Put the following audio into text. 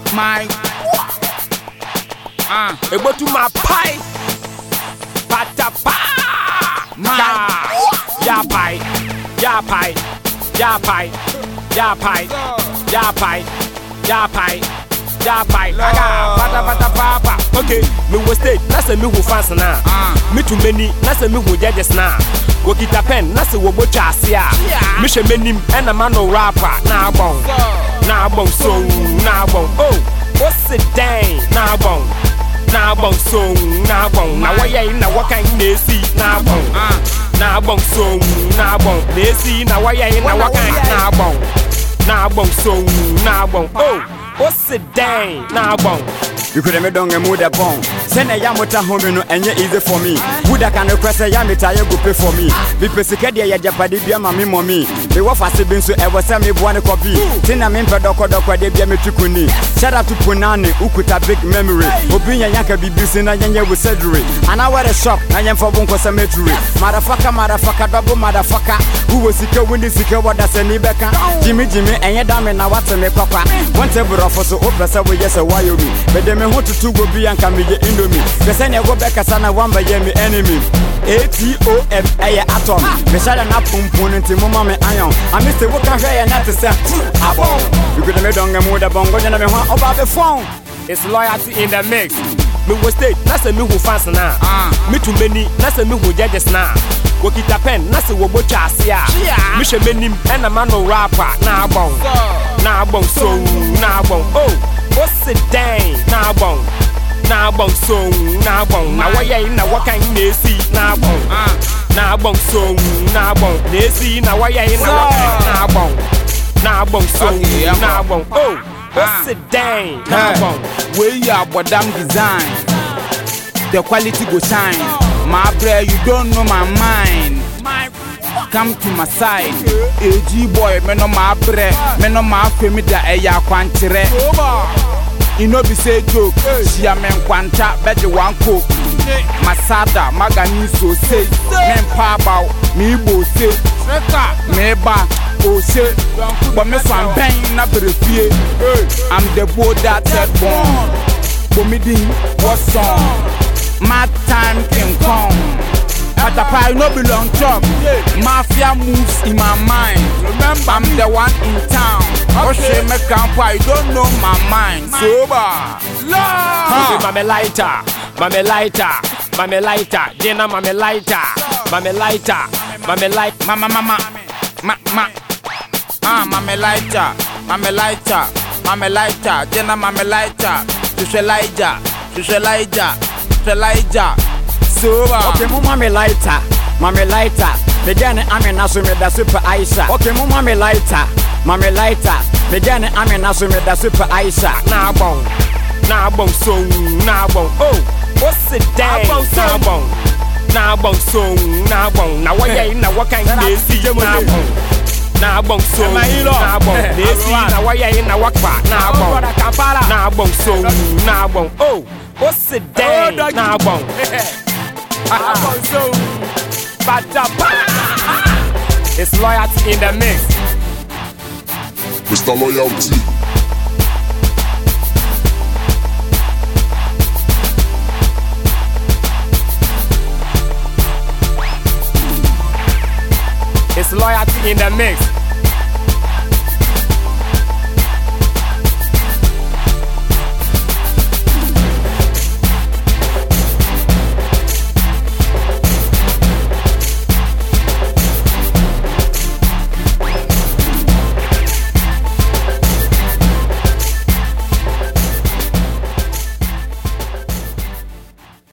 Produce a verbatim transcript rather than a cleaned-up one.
my ah ebo to my pie pata pa my ya pie ya pie ya pie ya pie ya pie ya pie ya pie aga pata pata papa. Okay, me was state na se me hu fans na me too many na se me hu judges na wo kita pen na se wo bocha ase a me hwe menim e na ma no rapper na bon na bon so na bon oh what's it dang na bon na bon so na bon na why na wakan na si na bon na bon so na bon na si na why na wakan na bon na bon so na bon oh what's it dang na bon. You could have done a mood upon. Send a yamota home and you're easy for me. Would I can request a yamita you go pay for me? Because Cadia Japadi be my mommy. The waff has been so ever send me one copy. Tina Mimpa Doko Doko de Biamitukuni. Shout out to Punani, who could have big memory. Opinia Yanka be busy and Yanya with surgery. And I wear a shop, I am for Bunko Cemetery. Motherfucker, motherfucker, double motherfucker. Who was sick of windy sick of what that's a Nibeka. Jimmy Jimmy and your damn now what's a me papa. One table offer so open so we yes a wire me. But they me want to go be and come be indomie. The send you go back as an one by me enemy. A T O M A atom. Me shall not component in mama me iron. I miss the work and hair not to say above. You could have made on a mood of bongo and me want over the phone. It's loyalty in the mix. Me was state na se me hu fans na me too many na se me hu judges na wo kita pen na se wo bocha ase a me hwe menim e na ma no rapper na bon na bon so na bon oh what's it dang na bon na bon so na bon na why na wakan na si na bon na bon so na bon na si na why na wakan na bon na bon so na bon oh what's it dang na bon we are bodam design the quality go shine my bro you don't know my mind come to my side A G boy me no my bre me no my femi da eya kwantere you know be say joke she a men kwanta beje one coke masada magani so say men pa bow me bo say me ba o say but me fan ben na berefie I'm the boy that said born comedy what song my time can come but the pie no belong chop mafia moves in my mind remember I'm the one in town oh shit me camp I don't know my mind sober love mama lighter mama lighter mama lighter Jenna mama lighter mama lighter mama light mama mama ma ma ah mama lighter mama lighter mama lighter Jenna mama lighter to Elijah to Elijah to Elijah sober. Okay, mama me lighter, mama lighter. Me jane ame naso me da super Aisha. Okay, mama me lighter, mama lighter. Me jane ame naso me da super Aisha. Na bon, na bon so, na bon. Oh, what's it dang? Na bon, na bon so, na bon. Na why na wakan na si na bon. Na bon so, na bon. Na si na why na wakpa na bon. Na bon so, na bon. Oh, what's it dang? Na bon. It's loyalty in the mix. Mister Loyalty. It's loyalty in the mix.